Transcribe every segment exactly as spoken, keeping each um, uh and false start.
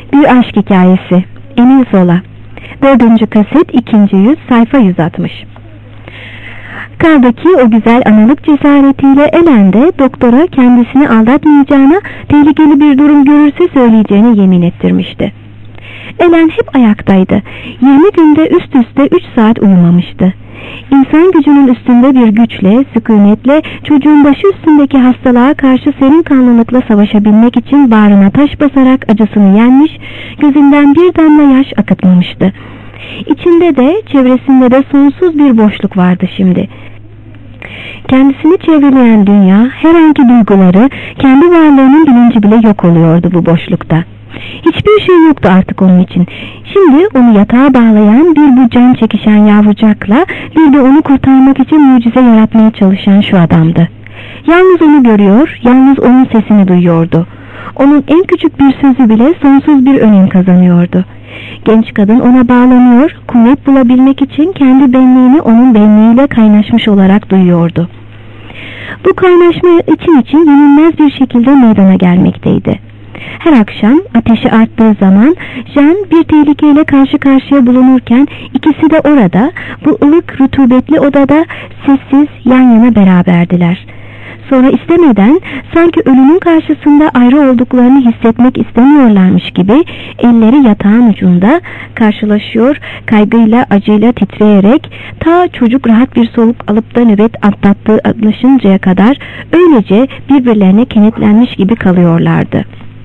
Bir aşk hikayesi. Emil Zola. Dördüncü kaset, ikinci yüz, sayfa yüz altmış. Kaldı ki o güzel analık cesaretiyle Ellen de doktora kendisini aldatmayacağına, tehlikeli bir durum görürse söyleyeceğine yemin ettirmişti. Ellen hep ayaktaydı. yirmi günde üst üste üç saat uyumamıştı. İnsan gücünün üstünde bir güçle, sükunetle çocuğun başı üstündeki hastalığa karşı serin kanlılıkla savaşabilmek için bağrına taş basarak acısını yenmiş, gözünden bir damla yaş akıtmamıştı. İçinde de çevresinde de sonsuz bir boşluk vardı şimdi. Kendisini çevreleyen dünya, herhangi duyguları, kendi varlığının bilinci bile yok oluyordu bu boşlukta. Hiçbir şey yoktu artık onun için. Şimdi onu yatağa bağlayan bir bu can çekişen yavrucakla, bir de onu kurtarmak için mucize yaratmaya çalışan şu adamdı. Yalnız onu görüyor, yalnız onun sesini duyuyordu. Onun en küçük bir sözü bile sonsuz bir önem kazanıyordu. Genç kadın ona bağlanıyor, kuvvet bulabilmek için kendi benliğini onun benliğiyle kaynaşmış olarak duyuyordu. Bu kaynaşma için için yenilmez bir şekilde meydana gelmekteydi. Her akşam ateşi arttığı zaman Jean bir tehlikeyle karşı karşıya bulunurken ikisi de orada, bu ılık rutubetli odada sessiz yan yana beraberdiler. Sonra istemeden, sanki ölümün karşısında ayrı olduklarını hissetmek istemiyorlarmış gibi elleri yatağın ucunda karşılaşıyor, kaygıyla acıyla titreyerek ta çocuk rahat bir soluk alıp da nöbet atlattığı anlaşıncaya kadar öylece birbirlerine kenetlenmiş gibi kalıyorlardı.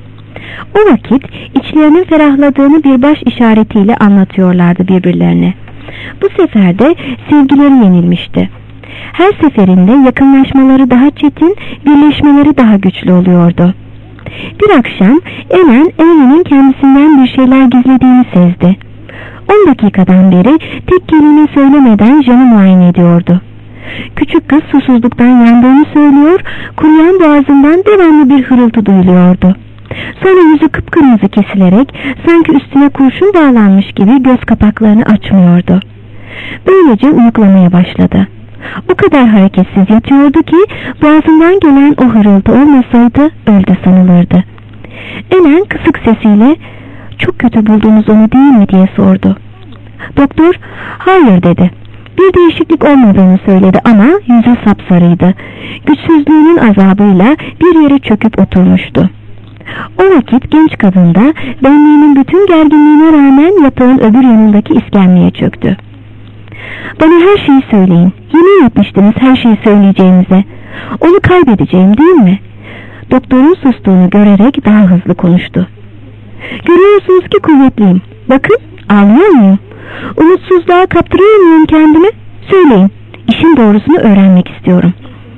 O vakit içlerinin ferahladığını bir baş işaretiyle anlatıyorlardı birbirlerine. Bu sefer de sevgileri yenilmişti. Her seferinde yakınlaşmaları daha çetin, birleşmeleri daha güçlü oluyordu. Bir akşam Ellen, Amy'nin kendisinden bir şeyler gizlediğini sezdi. On dakikadan beri tek kelime söylemeden Jean'ı muayene ediyordu. Küçük kız susuzluktan yandığını söylüyor, kuruyan boğazından devamlı bir hırıltı duyuluyordu. Sonra yüzü kıpkırmızı kesilerek sanki üstüne kurşun bağlanmış gibi göz kapaklarını açmıyordu. Böylece uyuklamaya başladı. O kadar hareketsiz yatıyordu ki boğazından gelen o hırıltı olmasaydı öldü sanılırdı. Ellen kısık sesiyle "Çok kötü buldunuz onu değil mi?" diye sordu. Doktor "Hayır" dedi. Bir değişiklik olmadığını söyledi ama yüzü sapsarıydı. Güçsüzlüğünün azabıyla bir yere çöküp oturmuştu. O vakit genç kadın da benliğinin bütün gerginliğine rağmen yatağın öbür yanındaki iskemleye çöktü. "Bana her şeyi söyleyin. Yemin etmiştiniz her şeyi söyleyeceğinize. Onu kaybedeceğim değil mi?" Doktorun sustuğunu görerek daha hızlı konuştu. "Görüyorsunuz ki kuvvetliyim. Bakın, ağlıyor muyum? Umutsuzluğa kaptırıyor muyum kendimi? Söyleyin. İşin doğrusunu öğrenmek istiyorum."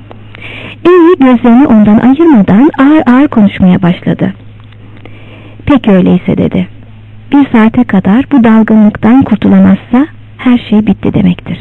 Amy gözlerini ondan ayırmadan ağır ağır konuşmaya başladı. "Peki öyleyse" dedi. "Bir saate kadar bu dalgınlıktan kurtulamazsa her şey bitti demektir."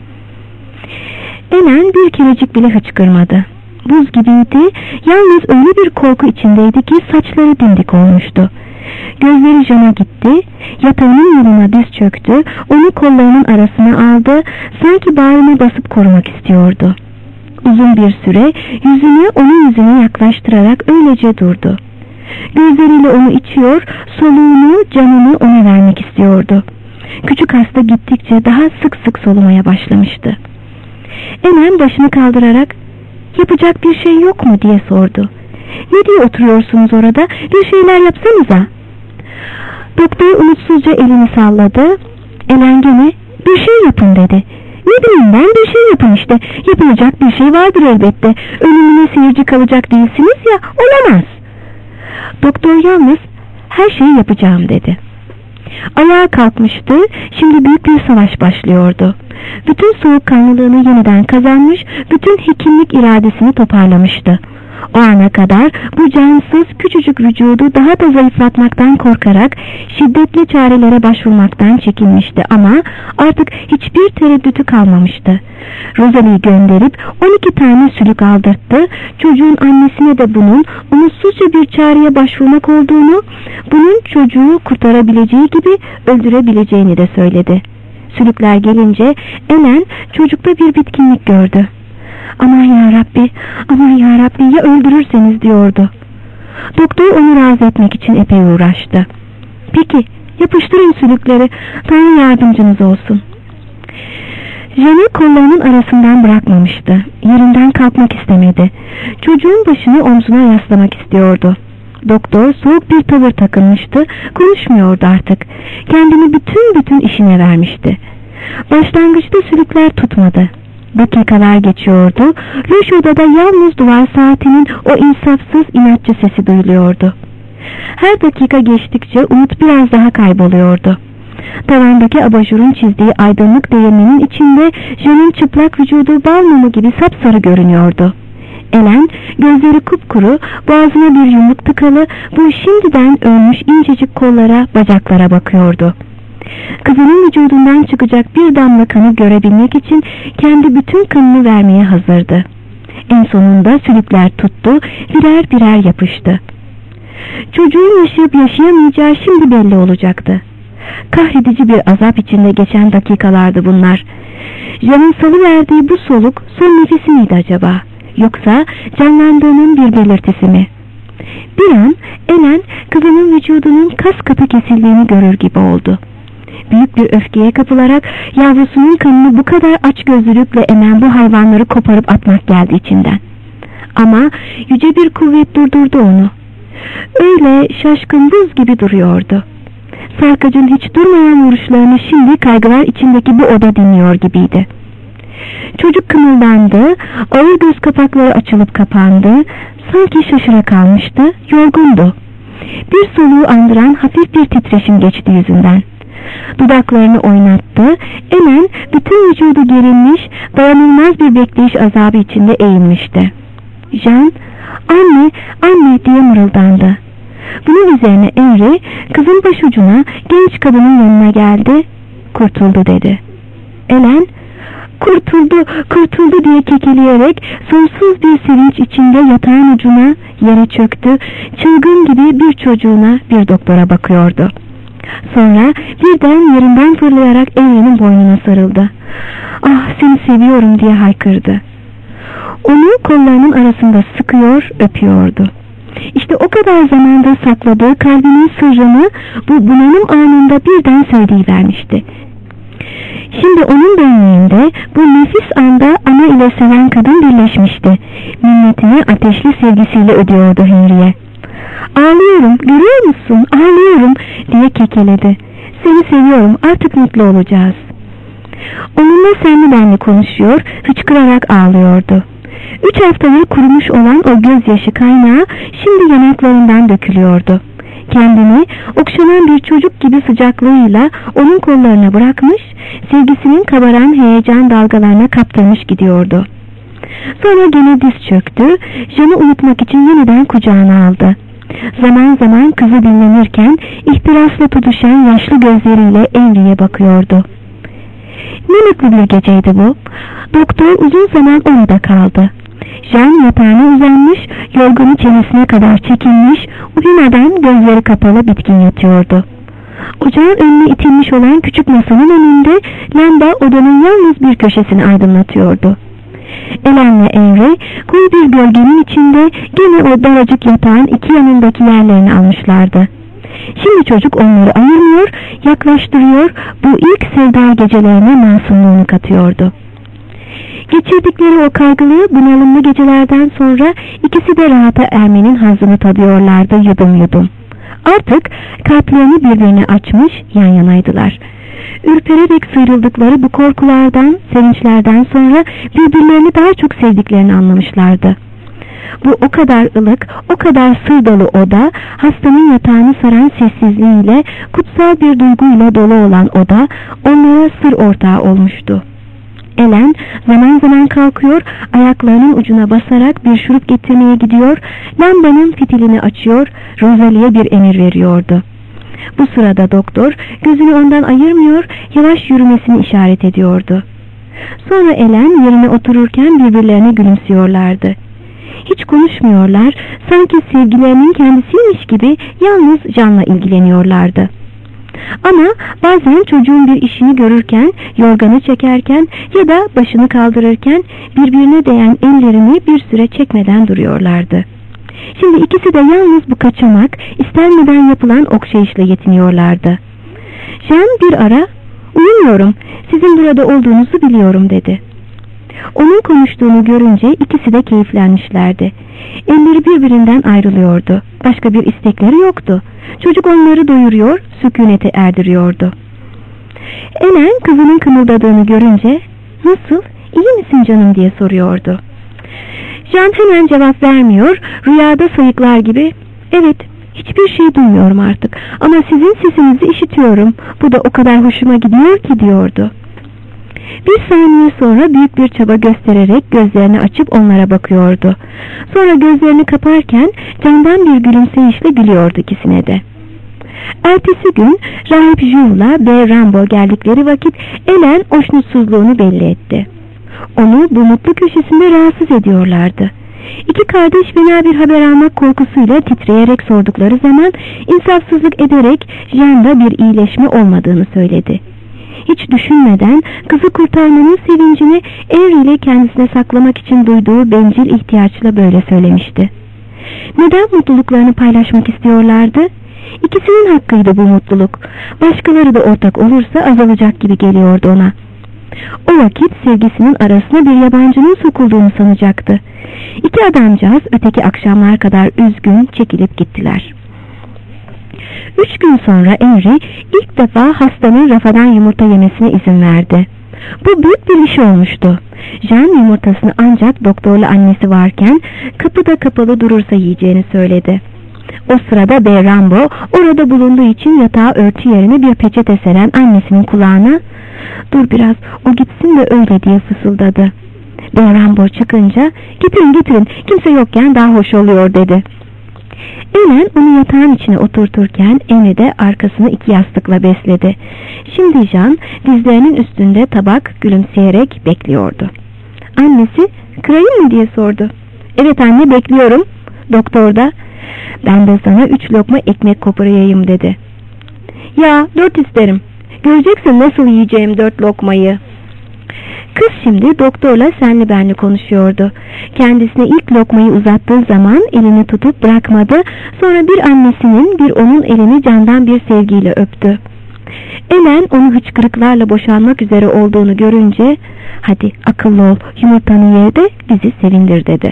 Ellen bir kerecik bile hıçkırmadı. Buz gibiydi, yalnız öyle bir korku içindeydi ki saçları dimdik olmuştu. Gözleri Jean'a gitti, yatağının yanına diz çöktü, onu kollarının arasına aldı, sanki bağrına basıp korumak istiyordu. Uzun bir süre yüzünü onun yüzüne yaklaştırarak öylece durdu. Gözleriyle onu içiyor, soluğunu, canını ona vermek istiyordu. Küçük hasta gittikçe daha sık sık solumaya başlamıştı. Ellen başını kaldırarak "Yapacak bir şey yok mu?" diye sordu. "Ne diye oturuyorsunuz orada? Bir şeyler yapsanıza." Doktor umutsuzca elini salladı. Ellen gene "Bir şey yapın" dedi. "Ne bileyim ben, bir şey yapın işte. Yapılacak bir şey vardır elbette. Ölümüne seyirci kalacak değilsiniz ya, olamaz." Doktor yalnız "Her şeyi yapacağım" dedi. Ayağa kalkmıştı. Şimdi büyük bir savaş başlıyordu. Bütün soğukkanlılığını yeniden kazanmış, bütün hekimlik iradesini toparlamıştı. O ana kadar bu cansız küçücük vücudu daha da zayıflatmaktan korkarak şiddetli çarelere başvurmaktan çekinmişti ama artık hiçbir tereddütü kalmamıştı. Rosalie'yi gönderip on iki tane sülük aldırttı. Çocuğun annesine de bunun umutsuzca bir çareye başvurmak olduğunu, bunun çocuğu kurtarabileceği gibi öldürebileceğini de söyledi. Sülükler gelince Ellen çocukta bir bitkinlik gördü. "Aman yarabbi, aman yarabbi, ya öldürürseniz" diyordu. Doktor onu razı etmek için epey uğraştı. Peki, yapıştırın sülükleri. Tanrı yardımcınız olsun. Jan'ı kollarının arasından bırakmamıştı. Yerinden kalkmak istemedi. Çocuğun başını omzuna yaslamak istiyordu. Doktor soğuk bir tavır takınmıştı. Konuşmuyordu artık. Kendini bütün bütün işine vermişti. Başlangıçta sülükler tutmadı. Dakikalar geçiyordu. Loş odada yalnız duvar saatinin o insafsız inatçı sesi duyuluyordu. Her dakika geçtikçe umut biraz daha kayboluyordu. Tavandaki abajurun çizdiği aydınlık değirmenin içinde Jan'ın çıplak vücudu bal mumu gibi sapsarı görünüyordu. Ellen gözleri kupkuru, boğazına bir yumruk tıkalı, bu şimdiden ölmüş incecik kollara, bacaklara bakıyordu. Kızının vücudundan çıkacak bir damla kanı görebilmek için kendi bütün kanını vermeye hazırdı. En sonunda sülükler tuttu, birer birer yapıştı. Çocuğun yaşayıp yaşayamayacağı şimdi belli olacaktı. Kahredici bir azap içinde geçen dakikalardı bunlar. Jan'ın salıverdiği bu soluk son nefesi miydi acaba? Yoksa canlandığının bir belirtisi mi? Bir an Ellen kızının vücudunun kas katı kesildiğini görür gibi oldu. Büyük bir öfkeye kapılarak yavrusunun kanını bu kadar açgözlülükle emen bu hayvanları koparıp atmak geldi içinden. Ama yüce bir kuvvet durdurdu onu. Öyle şaşkın buz gibi duruyordu. Sarkacın hiç durmayan vuruşlarını şimdi kaygılar içindeki bu oda dinliyor gibiydi. Çocuk kımıldandı, ağır göz kapakları açılıp kapandı, sanki şaşıra kalmıştı, yorgundu. Bir soluğu andıran hafif bir titreşim geçti yüzünden. Dudaklarını oynattı, Ellen bütün vücudu gerilmiş, dayanılmaz bir bekleyiş azabı içinde eğilmişti. Jan, anne, anne diye mırıldandı. Bunun üzerine Henry kızın başucuna genç kadının yanına geldi, kurtuldu dedi. Ellen, kurtuldu, kurtuldu diye kekeleyerek sonsuz bir sevinç içinde yatağın ucuna yere çöktü, çılgın gibi bir çocuğuna bir doktora bakıyordu. Sonra birden yerinden fırlayarak Henry'nin boynuna sarıldı. Ah, seni seviyorum diye haykırdı. Onu kollarının arasında sıkıyor, öpüyordu. İşte o kadar zamanda sakladığı kalbinin sırrını bu bunalım anında birden söyleyivermişti. Şimdi onun benliğinde bu nefis anda ana ile seven kadın birleşmişti. Minnetini ateşli sevgisiyle ödüyordu Henry'e. Ağlıyorum, görüyor musun? Ağlıyorum diye kekeledi. Seni seviyorum, artık mutlu olacağız. Onunla senli benli konuşuyor, hıçkırarak ağlıyordu. Üç haftadır kurumuş olan o gözyaşı kaynağı şimdi yanaklarından dökülüyordu. Kendini okşanan bir çocuk gibi sıcaklığıyla onun kollarına bırakmış, sevgisinin kabaran heyecan dalgalarına kaptırmış gidiyordu. Sonra gene diz çöktü, Jan'ı unutmak için yeniden kucağına aldı. Zaman zaman kızı dinlenirken ihtirasla tutuşan yaşlı gözleriyle Henry'e bakıyordu. Ne mutlu bir geceydi bu. Doktor uzun zaman orada kaldı. Jan yatağına uzanmış, yorganı çenesine kadar çekilmiş, uyumadan gözleri kapalı bitkin yatıyordu. Ocağın önüne itilmiş olan küçük masanın önünde lamba odanın yalnız bir köşesini aydınlatıyordu. Ellen'le Henry koyu bir gölgenin içinde gene o daracık yatağın iki yanındaki yerlerini almışlardı. Şimdi çocuk onları ayırmıyor, yaklaştırıyor, bu ilk sevda gecelerine masumluğunu katıyordu. Geçirdikleri o kaygılı, bunalımlı gecelerden sonra ikisi de rahata ermenin hazzını tadıyorlardı yudum yudum. Artık kalplerini birbirine açmış, yan yanaydılar. Ürpererek sıyrıldıkları bu korkulardan, sevinçlerden sonra birbirlerini daha çok sevdiklerini anlamışlardı. Bu o kadar ılık, o kadar sır dolu oda, hastanın yatağını saran sessizliğiyle, kutsal bir duyguyla dolu olan oda, onlara sır ortağı olmuştu. Ellen zaman zaman kalkıyor, ayaklarının ucuna basarak bir şurup getirmeye gidiyor, lambanın fitilini açıyor, Rosalie'ye bir emir veriyordu. Bu sırada doktor gözünü ondan ayırmıyor, yavaş yürümesini işaret ediyordu. Sonra Ellen yerine otururken birbirlerine gülümsüyorlardı. Hiç konuşmuyorlar, sanki sevgilerinin kendisiymiş gibi yalnız Jan'la ilgileniyorlardı. Ama bazen çocuğun bir işini görürken, yorganı çekerken ya da başını kaldırırken birbirine değen ellerini bir süre çekmeden duruyorlardı. Şimdi ikisi de yalnız bu kaçamak, istenmeden yapılan okşayışla yetiniyorlardı. Jean bir ara, "Uyumuyorum, sizin burada olduğunuzu biliyorum," dedi. Onun konuştuğunu görünce ikisi de keyiflenmişlerdi. Elleri birbirinden ayrılıyordu. Başka bir istekleri yoktu. Çocuk onları doyuruyor, sükunete erdiriyordu. Ellen kızının kımıldadığını görünce, "Nasıl, iyi misin canım?" diye soruyordu. Jean hemen cevap vermiyor, rüyada sayıklar gibi, "Evet, hiçbir şey duymuyorum artık ama sizin sesinizi işitiyorum. Bu da o kadar hoşuma gidiyor ki," diyordu. Bir saniye sonra büyük bir çaba göstererek gözlerini açıp onlara bakıyordu. Sonra gözlerini kaparken candan bir gülümseyişle gülüyordu ikisine de. Ertesi gün Rahip Jule'la Bay Rambo geldikleri vakit Ellen hoşnutsuzluğunu belli etti. Onu bu mutlu köşesinde rahatsız ediyorlardı. İki kardeş fena bir haber almak korkusuyla titreyerek sordukları zaman insafsızlık ederek Jean'da bir iyileşme olmadığını söyledi. Hiç düşünmeden kızı kurtarmanın sevincini Henry ile kendisine saklamak için duyduğu bencil ihtiyaçla böyle söylemişti. Neden mutluluklarını paylaşmak istiyorlardı? İkisinin hakkıydı bu mutluluk. Başkaları da ortak olursa azalacak gibi geliyordu ona. O vakit sevgisinin arasına bir yabancının sokulduğunu sanacaktı. İki adamcağız öteki akşamlar kadar üzgün çekilip gittiler. Üç gün sonra Henry ilk defa hastanın rafadan yumurta yemesine izin verdi. Bu büyük bir iş olmuştu. Jean yumurtasını ancak doktorla annesi varken kapıda kapalı durursa yiyeceğini söyledi. O sırada Bay Rambo orada bulunduğu için yatağa örtü yerine bir peçete seren annesinin kulağına, "Dur biraz, o gitsin de öyle," diye fısıldadı. Bay Rambo çıkınca, "Getirin getirin, kimse yokken daha hoş oluyor," dedi. Ellen onu yatağın içine oturturken Henry de arkasını iki yastıkla besledi. Şimdi Jean dizlerinin üstünde tabak gülümseyerek bekliyordu. Annesi, "Kırayım mı?" diye sordu. "Evet anne, bekliyorum." Doktor da, "Ben de sana üç lokma ekmek koparayım," dedi. "Ya, dört isterim. Göreceksin nasıl yiyeceğim dört lokmayı." Kız şimdi doktorla senli benli konuşuyordu. Kendisine ilk lokmayı uzattığı zaman elini tutup bırakmadı. Sonra bir annesinin bir onun elini candan bir sevgiyle öptü. Ellen onu hıçkırıklarla boşanmak üzere olduğunu görünce, "Hadi akıllı ol, yumurtanı ye de bizi sevindir," dedi.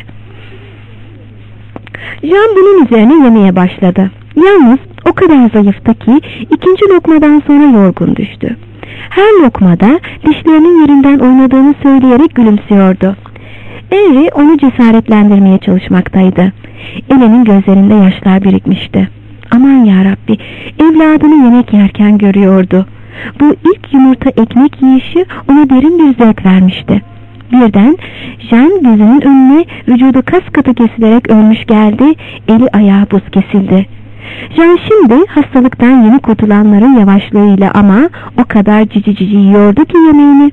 Jean bunun üzerine yemeye başladı. Yalnız o kadar zayıftı ki ikinci lokmadan sonra yorgun düştü. Her lokmada dişlerinin yerinden oynadığını söyleyerek gülümsüyordu. Henry onu cesaretlendirmeye çalışmaktaydı. Ellen'in gözlerinde yaşlar birikmişti. Aman yarabbi, evladını yemek yerken görüyordu. Bu ilk yumurta ekmek yiyişi ona derin bir zevk vermişti. Birden Jean gözünün önüne vücudu kas katı kesilerek ölmüş geldi, eli ayağı buz kesildi. Jean şimdi hastalıktan yeni kurtulanların yavaşlığıyla ama o kadar cici cici yiyordu ki yemeğini.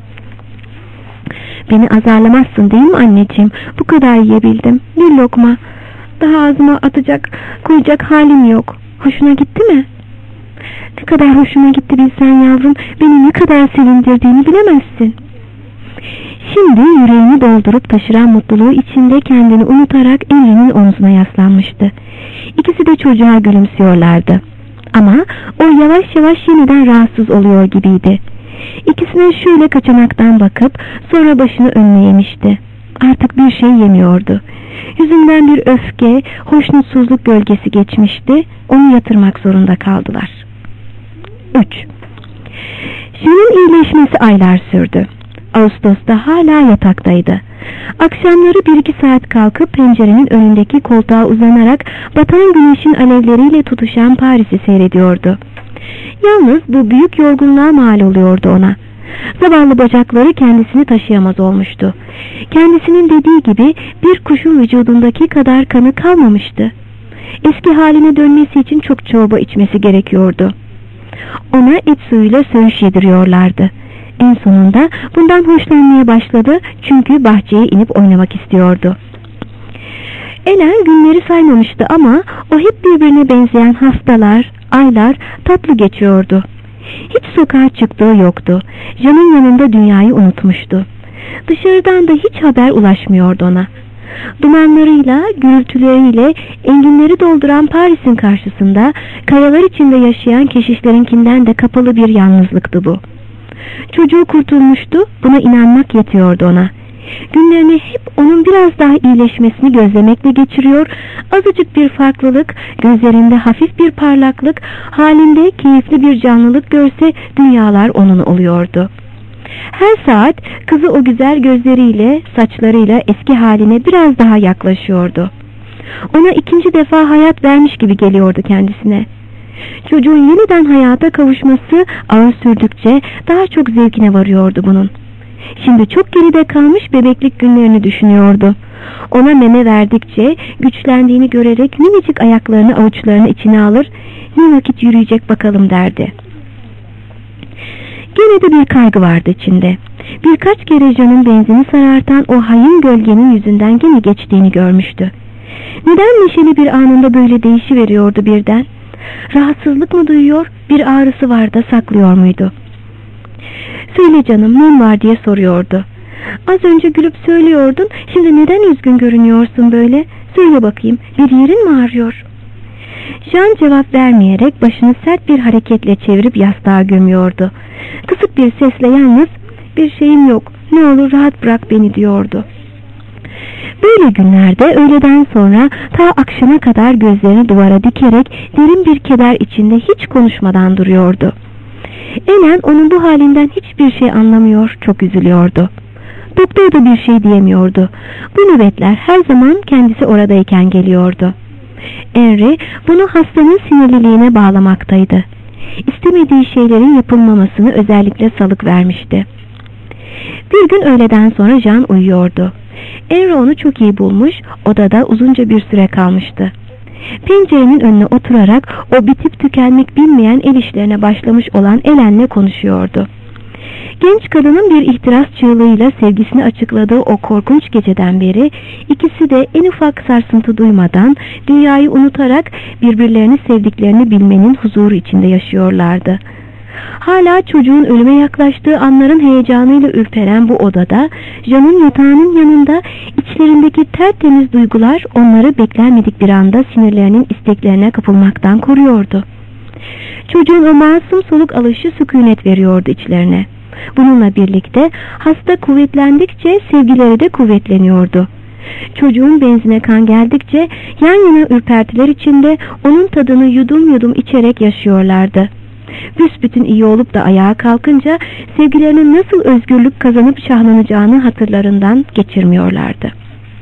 "Beni azarlamazsın değil mi anneciğim? Bu kadar yiyebildim. Bir lokma. Daha ağzıma atacak, koyacak halim yok. Hoşuna gitti mi?" "Ne kadar hoşuma gitti bilsen yavrum. Beni ne kadar sevindirdiğini bilemezsin." Şimdi yüreğini doldurup taşıran mutluluğu içinde kendini unutarak Henry'nin omzuna yaslanmıştı. İkisi de çocuğa gülümsüyorlardı. Ama o yavaş yavaş yeniden rahatsız oluyor gibiydi. İkisine şöyle kaçamaktan bakıp sonra başını önüne yemişti. Artık bir şey yemiyordu. Yüzünden bir öfke, hoşnutsuzluk gölgesi geçmişti. Onu yatırmak zorunda kaldılar. üç. Jean'in iyileşmesi aylar sürdü. Ağustos'ta hala yataktaydı. Akşamları bir iki saat kalkıp pencerenin önündeki koltuğa uzanarak batan güneşin alevleriyle tutuşan Paris'i seyrediyordu. Yalnız bu büyük yorgunluğa mal oluyordu ona. Zavallı bacakları kendisini taşıyamaz olmuştu. Kendisinin dediği gibi bir kuşun vücudundaki kadar kanı kalmamıştı. Eski haline dönmesi için çok çorba içmesi gerekiyordu. Ona et suyuyla söğüş yediriyorlardı. En sonunda bundan hoşlanmaya başladı çünkü bahçeye inip oynamak istiyordu. Ellen günleri saymamıştı ama o hep birbirine benzeyen haftalar, aylar tatlı geçiyordu. Hiç sokağa çıktığı yoktu. Jean'ın yanında dünyayı unutmuştu. Dışarıdan da hiç haber ulaşmıyordu ona. Dumanlarıyla, gürültüleriyle enginleri dolduran Paris'in karşısında kayalar içinde yaşayan keşişlerinkinden de kapalı bir yalnızlıktı bu. Çocuğu kurtulmuştu, buna inanmak yetiyordu ona. Günlerini hep onun biraz daha iyileşmesini gözlemekle geçiriyor, azıcık bir farklılık, gözlerinde hafif bir parlaklık, halinde keyifli bir canlılık görse dünyalar onun oluyordu. Her saat kızı o güzel gözleriyle, saçlarıyla eski haline biraz daha yaklaşıyordu. Ona ikinci defa hayat vermiş gibi geliyordu kendisine. Çocuğun yeniden hayata kavuşması ağır sürdükçe daha çok zevkine varıyordu bunun. Şimdi çok geride kalmış bebeklik günlerini düşünüyordu. Ona meme verdikçe güçlendiğini görerek minicik ayaklarını avuçlarının içine alır, ne vakit yürüyecek bakalım derdi. Gene de bir kaygı vardı içinde. Birkaç kere Jean'ın benzini sarartan o hain gölgenin yüzünden gene geçtiğini görmüştü. Neden neşeli bir anında böyle değişiveriyordu birden? Rahatsızlık mı duyuyor, bir ağrısı var da saklıyor muydu? Söyle canım, ne var diye soruyordu. Az önce gülüp söylüyordun, şimdi neden üzgün görünüyorsun böyle? Söyle bakayım, bir yerin mi ağrıyor? Jean cevap vermeyerek başını sert bir hareketle çevirip yastığa gömüyordu. Kısık bir sesle yalnız, bir şeyim yok, ne olur rahat bırak beni diyordu. Böyle günlerde öğleden sonra ta akşama kadar gözlerini duvara dikerek derin bir keder içinde hiç konuşmadan duruyordu. Elen onun bu halinden hiçbir şey anlamıyor, çok üzülüyordu. Doktor da bir şey diyemiyordu. Bu nöbetler her zaman kendisi oradayken geliyordu. Henry bunu hastanın sinirliliğine bağlamaktaydı. İstemediği şeylerin yapılmamasını özellikle salık vermişti. Bir gün öğleden sonra Jean uyuyordu. Henry onu çok iyi bulmuş, odada uzunca bir süre kalmıştı. Pencerenin önüne oturarak o bitip tükenmek bilmeyen el işlerine başlamış olan Ellen'le konuşuyordu. Genç kadının bir ihtiras çığlığıyla sevgisini açıkladığı o korkunç geceden beri ikisi de en ufak sarsıntı duymadan, dünyayı unutarak birbirlerini sevdiklerini bilmenin huzuru içinde yaşıyorlardı. Hala çocuğun ölüme yaklaştığı anların heyecanıyla ürperen bu odada, Jean'ın yatağının yanında içlerindeki tertemiz duygular onları beklenmedik bir anda sinirlerinin isteklerine kapılmaktan koruyordu. Çocuğun o masum soluk alışı sükunet veriyordu içlerine. Bununla birlikte hasta kuvvetlendikçe sevgileri de kuvvetleniyordu. Çocuğun benzine kan geldikçe yan yana ürpertiler içinde onun tadını yudum yudum içerek yaşıyorlardı. Büsbütün iyi olup da ayağa kalkınca sevgilerinin nasıl özgürlük kazanıp şahlanacağını hatırlarından geçirmiyorlardı.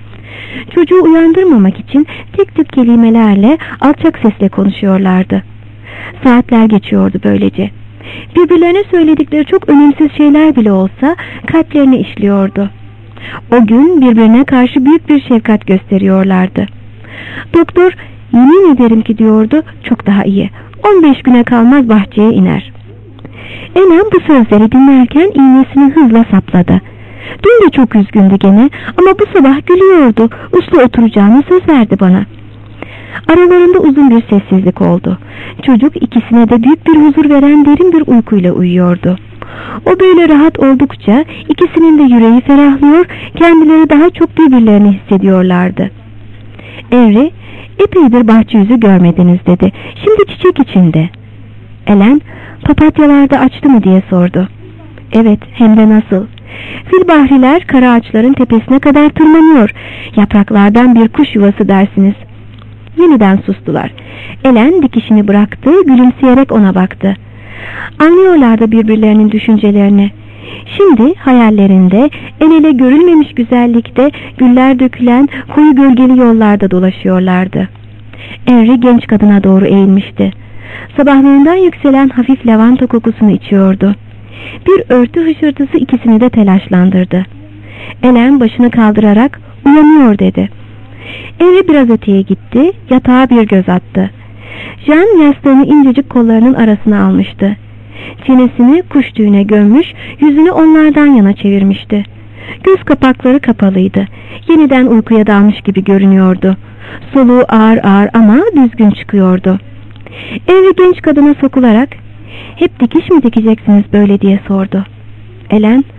Çocuğu uyandırmamak için tek tek kelimelerle alçak sesle konuşuyorlardı. Saatler geçiyordu böylece. Birbirlerine söyledikleri çok önemsiz şeyler bile olsa kalplerini işliyordu. O gün birbirine karşı büyük bir şefkat gösteriyorlardı. Doktor, yemin ederim ki diyordu, çok daha iyi. on beş güne kalmaz bahçeye iner. Ellen bu sözleri dinlerken iğnesini hızla sapladı. Dün de çok üzgündü gene ama bu sabah gülüyordu. Uslu oturacağını söz verdi bana. Aralarında uzun bir sessizlik oldu. Çocuk ikisine de büyük bir huzur veren derin bir uykuyla uyuyordu. O böyle rahat oldukça ikisinin de yüreği ferahlıyor, kendileri daha çok birbirlerini hissediyorlardı. Henry, epeydir bahçe yüzü görmediniz dedi. Şimdi çiçek içinde. Ellen, papatyalarda açtı mı diye sordu. Evet, hem de nasıl. Filbahriler kara ağaçların tepesine kadar tırmanıyor. Yapraklardan bir kuş yuvası dersiniz. Yeniden sustular. Ellen dikişini bıraktı, gülümseyerek ona baktı. Anlıyorlardı birbirlerinin düşüncelerini. Şimdi hayallerinde el ele görülmemiş güzellikte güller dökülen koyu gölgeli yollarda dolaşıyorlardı. Henry genç kadına doğru eğilmişti. Sabahlığından yükselen hafif lavanta kokusunu içiyordu. Bir örtü hışırtısı ikisini de telaşlandırdı. Ellen başını kaldırarak uyanıyor dedi. Henry biraz öteye gitti, yatağa bir göz attı. Jean yastığını incecik kollarının arasına almıştı. Çenesini kuş tüyüne gömmüş, yüzünü onlardan yana çevirmişti. Göz kapakları kapalıydı. Yeniden uykuya dalmış gibi görünüyordu. Soluğu ağır ağır ama düzgün çıkıyordu. Henry genç kadına sokularak, "Hep dikiş mi dikeceksiniz böyle?" diye sordu. Ellen,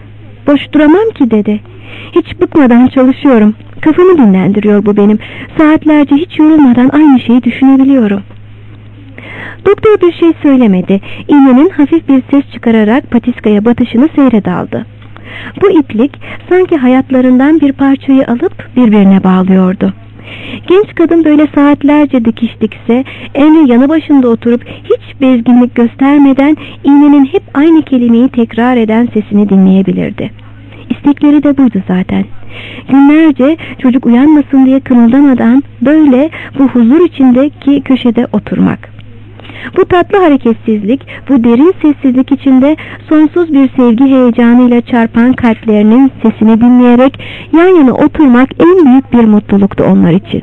Boş duramam ki dedi. Hiç bıkmadan çalışıyorum. Kafamı dinlendiriyor bu benim. Saatlerce hiç yorulmadan aynı şeyi düşünebiliyorum. Doktor bir şey söylemedi. İğnenin hafif bir ses çıkararak patiskaya batışını seyre daldı. Bu iplik sanki hayatlarından bir parçayı alıp birbirine bağlıyordu. Genç kadın böyle saatlerce dikiş dikse, Henry yanı başında oturup hiç bezginlik göstermeden iğnenin hep aynı kelimeyi tekrar eden sesini dinleyebilirdi. İstekleri de buydu zaten. Günlerce çocuk uyanmasın diye kımıldamadan böyle bu huzur içindeki köşede oturmak. Bu tatlı hareketsizlik, bu derin sessizlik içinde sonsuz bir sevgi heyecanıyla çarpan kalplerinin sesini dinleyerek yan yana oturmak en büyük bir mutluluktu onlar için.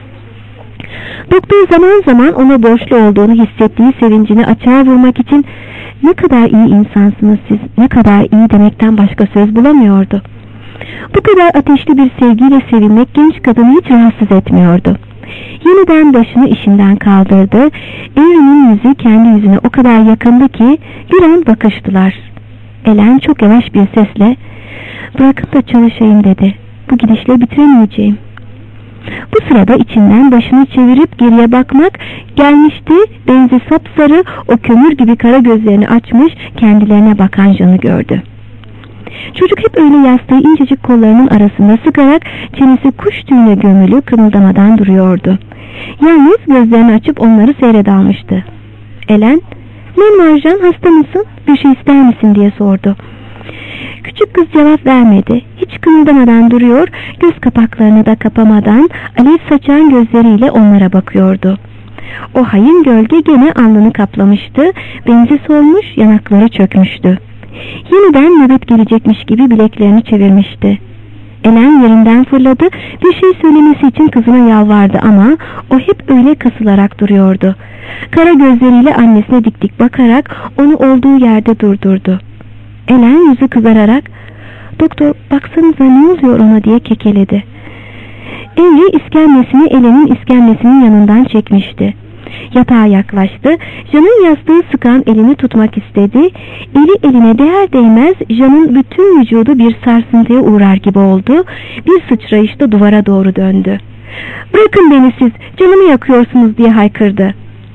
Doktor zaman zaman ona borçlu olduğunu hissettiği sevincini açığa vurmak için "Ne kadar iyi insansınız siz, ne kadar iyi" demekten başka söz bulamıyordu. Bu kadar ateşli bir sevgiyle sevilmek genç kadını hiç rahatsız etmiyordu. Yeniden başını işinden kaldırdı. Henry'nin yüzü kendi yüzüne o kadar yakındı ki bir an bakıştılar. Ellen çok yavaş bir sesle "Bırakın da çalışayım" dedi. "Bu gidişle bitiremeyeceğim." Bu sırada içinden başını çevirip geriye bakmak gelmişti. Benzi sapsarı, o kömür gibi kara gözlerini açmış kendilerine bakan Jean'ı gördü. Çocuk hep öyle yastığı incecik kollarının arasında sıkarak çenesi kuş tüyüne gömülü kımıldamadan duruyordu. Yalnız gözlerini açıp onları seyredalmıştı. Ellen, "Ne var Jean, hasta mısın? Bir şey ister misin?" diye sordu. Küçük kız cevap vermedi. Hiç kımıldamadan duruyor, göz kapaklarını da kapamadan alev saçan gözleriyle onlara bakıyordu. O hain gölge gene alnını kaplamıştı, benzi solmuş, yanakları çökmüştü. Yeniden nöbet gelecekmiş gibi bileklerini çevirmişti. Ellen yerinden fırladı, bir şey söylemesi için kızına yalvardı ama o hep öyle kasılarak duruyordu. Kara gözleriyle annesine dik dik bakarak onu olduğu yerde durdurdu. Ellen yüzü kızararak "Doktor, baksanıza ne oluyor ona?" diye kekeledi. Henry iskemlesini Ellen'in iskemlesinin yanından çekmişti. Yatağa yaklaştı. Jean'ın yastığı sıkan elini tutmak istedi. Eli eline değer değmez Jean'ın bütün vücudu bir sarsıntıya uğrar gibi oldu. Bir sıçrayışta duvara doğru döndü. "Bırakın beni siz, canımı yakıyorsunuz" diye haykırdı.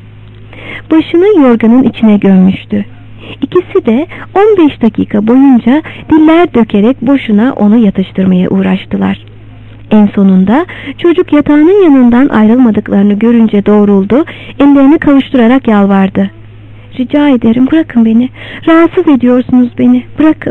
Başını yorganın içine gömmüştü. İkisi de on beş dakika boyunca diller dökerek boşuna onu yatıştırmaya uğraştılar. En sonunda çocuk yatağının yanından ayrılmadıklarını görünce doğruldu, ellerini kavuşturarak yalvardı. "Rica ederim, bırakın beni, rahatsız ediyorsunuz beni, bırakın."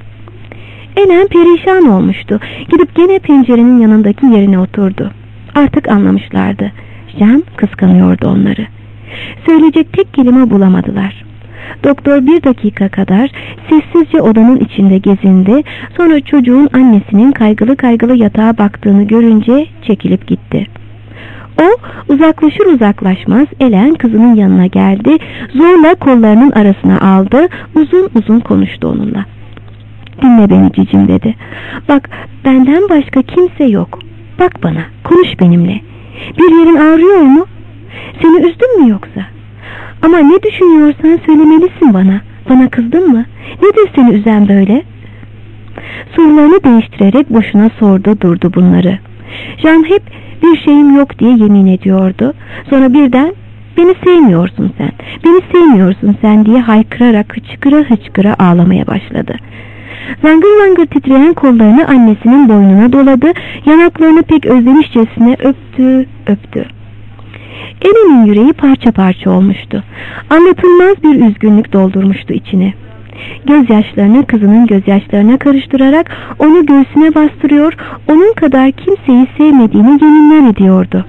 Ellen perişan olmuştu. Gidip gene pencerenin yanındaki yerine oturdu. Artık anlamışlardı. Jean kıskanıyordu onları. Söyleyecek tek kelime bulamadılar. Doktor bir dakika kadar sessizce odanın içinde gezindi. Sonra çocuğun annesinin kaygılı kaygılı yatağa baktığını görünce çekilip gitti. O uzaklaşır uzaklaşmaz Ellen kızının yanına geldi. Zorla kollarının arasına aldı. Uzun uzun konuştu onunla. "Dinle beni cicim" dedi. "Bak, benden başka kimse yok. Bak bana, konuş benimle. Bir yerin ağrıyor mu? Seni üzdüm mü yoksa? Ama ne düşünüyorsan söylemelisin bana. Bana kızdın mı? Nedir seni üzen böyle?" Sorularını değiştirerek boşuna sordu durdu bunları. Jean hep "Bir şeyim yok" diye yemin ediyordu. Sonra birden "Beni sevmiyorsun sen, beni sevmiyorsun sen" diye haykırarak hıçkıra hıçkıra ağlamaya başladı. Zangır zangır titreyen kollarını annesinin boynuna doladı. Yanaklarını pek özlemişçesine öptü öptü. Ellen'in yüreği parça parça olmuştu. Anlatılmaz bir üzgünlük doldurmuştu içini. Gözyaşlarını kızının gözyaşlarına karıştırarak onu göğsüne bastırıyor, onun kadar kimseyi sevmediğini yeminler ediyordu.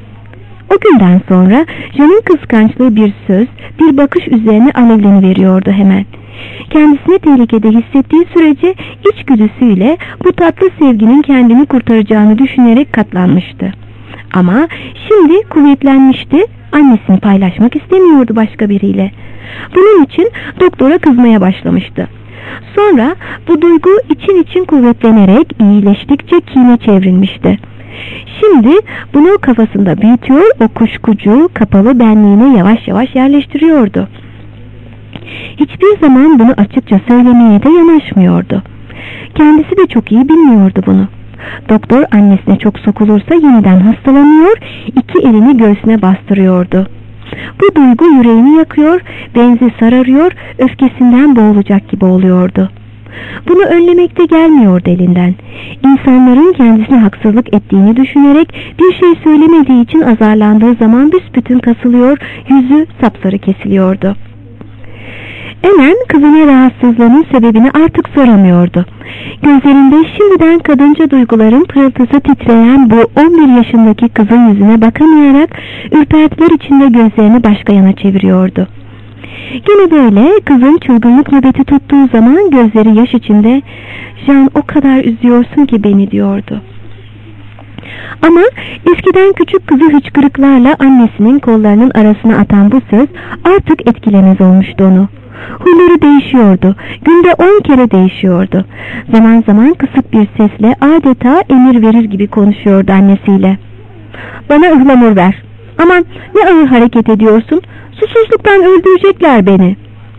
O günden sonra Jean'ın kıskançlığı bir söz, bir bakış üzerine alevleniveriyordu hemen. Kendisini tehlikede hissettiği sürece içgüdüsüyle bu tatlı sevginin kendini kurtaracağını düşünerek katlanmıştı. Ama şimdi kuvvetlenmişti, annesini paylaşmak istemiyordu başka biriyle. Bunun için doktora kızmaya başlamıştı. Sonra bu duygu için için kuvvetlenerek iyileştikçe kine çevrilmişti. Şimdi bunu kafasında büyütüyor, o kuşkucu, kapalı benliğine yavaş yavaş yerleştiriyordu. Hiçbir zaman bunu açıkça söylemeye de yanaşmıyordu. Kendisi de çok iyi bilmiyordu bunu. Doktor annesine çok sokulursa yeniden hastalanıyor, iki elini göğsüne bastırıyordu. Bu duygu yüreğini yakıyor, benzi sararıyor, öfkesinden boğulacak gibi oluyordu. Bunu önlemekte gelmiyordu elinden. İnsanların kendisine haksızlık ettiğini düşünerek bir şey söylemediği için azarlandığı zaman büsbütün kasılıyor, yüzü sapsarı kesiliyordu. Ellen kızına rahatsızlığının sebebini artık soramıyordu. Gözlerinde şimdiden kadınca duyguların pırıltısı titreyen bu on bir yaşındaki kızın yüzüne bakamayarak ürpertiler içinde gözlerini başka yana çeviriyordu. Yine böyle kızın çılgınlık nöbeti tuttuğu zaman gözleri yaş içinde "Jean, o kadar üzüyorsun ki beni," diyordu. Ama eskiden küçük kızı hıçkırıklarla annesinin kollarının arasına atan bu söz artık etkilemez olmuştu onu. Huyları değişiyordu. Günde on kere değişiyordu. Zaman zaman kısık bir sesle adeta emir verir gibi konuşuyordu annesiyle. "Bana ıhlamur ver. Aman ne ağır hareket ediyorsun. Susuzluktan öldürecekler beni."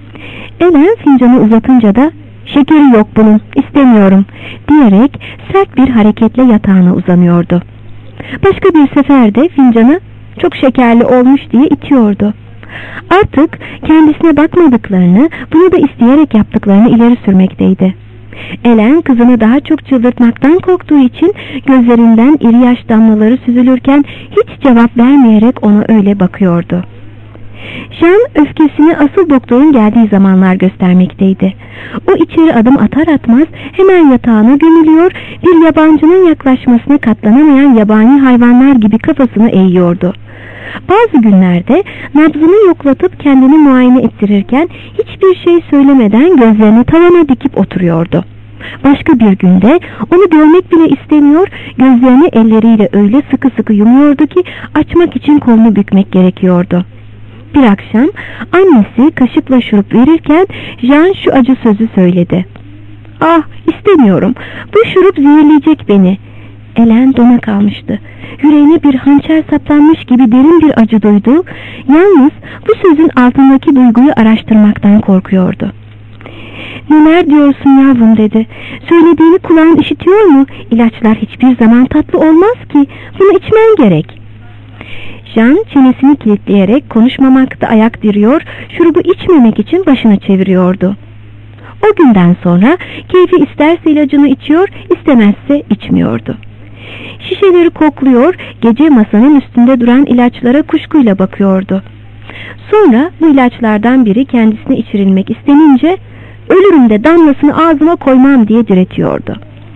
Ellen fincanı uzatınca da "Şekeri yok bunun, istemiyorum," diyerek sert bir hareketle yatağına uzanıyordu. Başka bir seferde fincanı "Çok şekerli olmuş," diye itiyordu. Artık kendisine bakmadıklarını, bunu da isteyerek yaptıklarını ileri sürmekteydi. Ellen kızını daha çok çıldırtmaktan korktuğu için gözlerinden iri yaş damlaları süzülürken hiç cevap vermeyerek ona öyle bakıyordu. Jean öfkesini asıl doktorun geldiği zamanlar göstermekteydi. O içeri adım atar atmaz hemen yatağına gömülüyor, bir yabancının yaklaşmasına katlanamayan yabani hayvanlar gibi kafasını eğiyordu. Bazı günlerde nabzını yoklatıp kendini muayene ettirirken hiçbir şey söylemeden gözlerini tavana dikip oturuyordu. Başka bir günde onu görmek bile istemiyor, gözlerini elleriyle öyle sıkı sıkı yumuyordu ki açmak için kolunu bükmek gerekiyordu. Bir akşam annesi kaşıkla şurup verirken Jean şu acı sözü söyledi. "Ah, istemiyorum. Bu şurup zehirleyecek beni." Ellen dona kalmıştı. Yüreğine bir hançer saplanmış gibi derin bir acı duydu. Yalnız bu sözün altındaki duyguyu araştırmaktan korkuyordu. "Neler diyorsun yavrum?" dedi. "Söylediğini kulağın işitiyor mu? İlaçlar hiçbir zaman tatlı olmaz ki. Bunu içmen gerek." Jean çenesini kilitleyerek konuşmamakta ayak diriyor, şurubu içmemek için başını çeviriyordu. O günden sonra keyfi isterse ilacını içiyor, istemezse içmiyordu. Şişeleri kokluyor, gece masanın üstünde duran ilaçlara kuşkuyla bakıyordu. Sonra bu ilaçlardan biri kendisine içirilmek istenince "Ölürüm de damlasını ağzıma koymam," diye diretiyordu.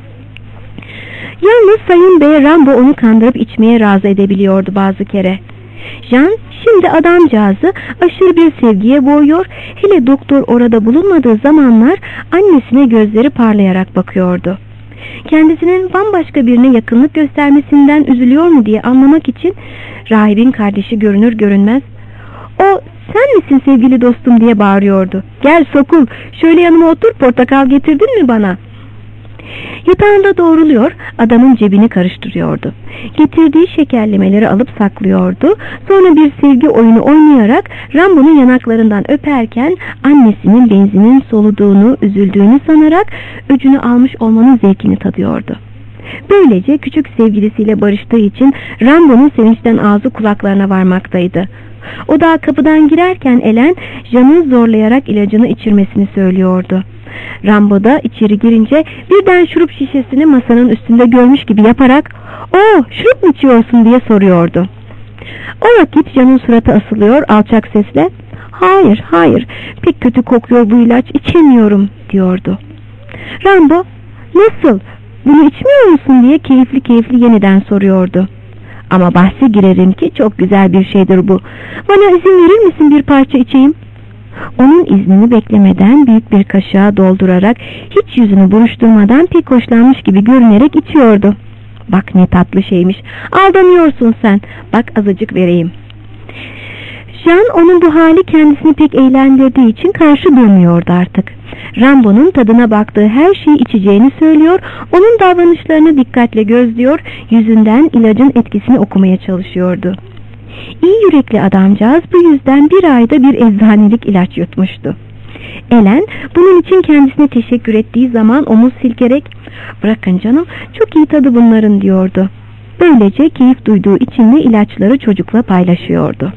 Yalnız Sayın Bey Rambo onu kandırıp içmeye razı edebiliyordu bazı kere. Jean şimdi adamcağızı aşırı bir sevgiye boğuyor, hele doktor orada bulunmadığı zamanlar annesine gözleri parlayarak bakıyordu. Kendisinin bambaşka birine yakınlık göstermesinden üzülüyor mu diye anlamak için rahibin kardeşi görünür görünmez "O sen misin sevgili dostum?" diye bağırıyordu. "Gel sokul, şöyle yanıma otur, portakal getirdin mi bana?" Yatağında doğruluyor, adamın cebini karıştırıyordu. Getirdiği şekerlemeleri alıp saklıyordu. Sonra bir sevgi oyunu oynayarak Rambo'nun yanaklarından öperken annesinin benzinin soluduğunu, üzüldüğünü sanarak öcünü almış olmanın zevkini tadıyordu. Böylece küçük sevgilisiyle barıştığı için Rambo'nun sevinçten ağzı kulaklarına varmaktaydı. O da kapıdan girerken Ellen, Jean'ın zorlayarak ilacını içirmesini söylüyordu. Rambo da içeri girince birden şurup şişesini masanın üstünde görmüş gibi yaparak "Oo, şurup mu içiyorsun?" diye soruyordu. O vakit Jean'ın suratı asılıyor, alçak sesle "Hayır, hayır, pek kötü kokuyor bu ilaç, içemiyorum," diyordu. Rambo "Nasıl, bunu içmiyor musun?" diye keyifli keyifli yeniden soruyordu. "Ama bahse girerim ki çok güzel bir şeydir bu. Bana izin verir misin, bir parça içeyim?" Onun iznini beklemeden büyük bir kaşığa doldurarak hiç yüzünü buruşturmadan pek hoşlanmış gibi görünerek içiyordu. "Bak ne tatlı şeymiş, aldanıyorsun sen, bak azıcık vereyim." Jean onun bu hali kendisini pek eğlendirdiği için karşı durmuyordu artık. Rambo'nun tadına baktığı her şeyi içeceğini söylüyor, onun davranışlarını dikkatle gözlüyor, yüzünden ilacın etkisini okumaya çalışıyordu. İyi yürekli adamcağız bu yüzden bir ayda bir eczanelik ilaç yutmuştu. Ellen bunun için kendisine teşekkür ettiği zaman omuz silkerek "Bırakın canım, çok iyi tadı bunların" diyordu. Böylece keyif duyduğu için de ilaçları çocukla paylaşıyordu.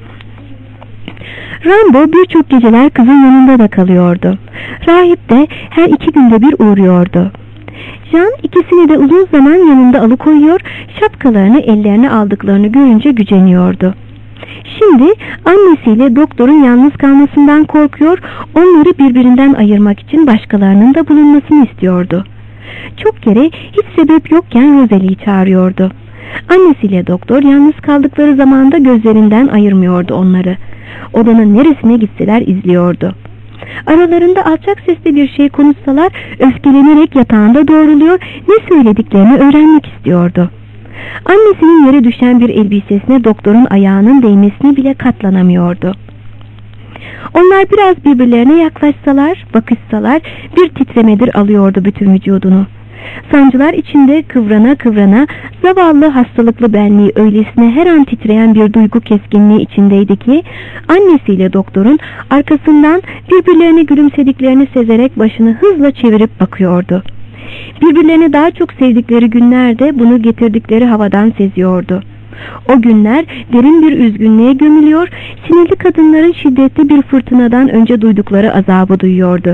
Rambo birçok geceler kızın yanında da kalıyordu. Rahip de her iki günde bir uğruyordu. Jean ikisini de uzun zaman yanında alıkoyuyor, şapkalarını ellerine aldıklarını görünce güceniyordu. Şimdi annesiyle doktorun yalnız kalmasından korkuyor, onları birbirinden ayırmak için başkalarının da bulunmasını istiyordu. Çok kere hiç sebep yokken Rosalie'yi çağırıyordu. Annesiyle doktor yalnız kaldıkları zamanda gözlerinden ayırmıyordu onları. Odanın neresine gitseler izliyordu. Aralarında alçak sesle bir şey konuşsalar öfkelenerek yatağında doğruluyor, ne söylediklerini öğrenmek istiyordu. Annesinin yere düşen bir elbisesine doktorun ayağının değmesine bile katlanamıyordu. Onlar biraz birbirlerine yaklaşsalar, bakışsalar bir titremedir alıyordu bütün vücudunu. Sancılar içinde kıvrana kıvrana zavallı hastalıklı benliği öylesine her an titreyen bir duygu keskinliği içindeydi ki annesiyle doktorun arkasından birbirlerine gülümsediklerini sezerek başını hızla çevirip bakıyordu. Birbirlerini daha çok sevdikleri günlerde bunu getirdikleri havadan seziyordu. O günler derin bir üzgünlüğe gömülüyor, sinirli kadınların şiddetli bir fırtınadan önce duydukları azabı duyuyordu.